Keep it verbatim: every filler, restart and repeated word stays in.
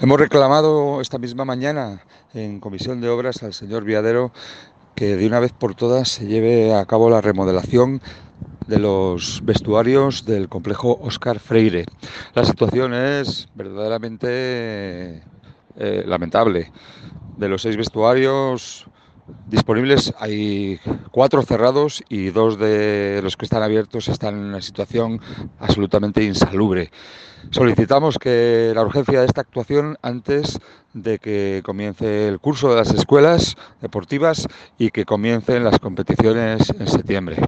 Hemos reclamado esta misma mañana en Comisión de Obras al señor Viadero que de una vez por todas se lleve a cabo la remodelación de los vestuarios del complejo Óscar Freire. La situación es verdaderamente eh, lamentable. De los seis vestuarios disponibles hay cuatro cerrados y dos de los que están abiertos están en una situación absolutamente insalubre. Solicitamos que la urgencia de esta actuación antes de que comience el curso de las escuelas deportivas y que comiencen las competiciones en septiembre.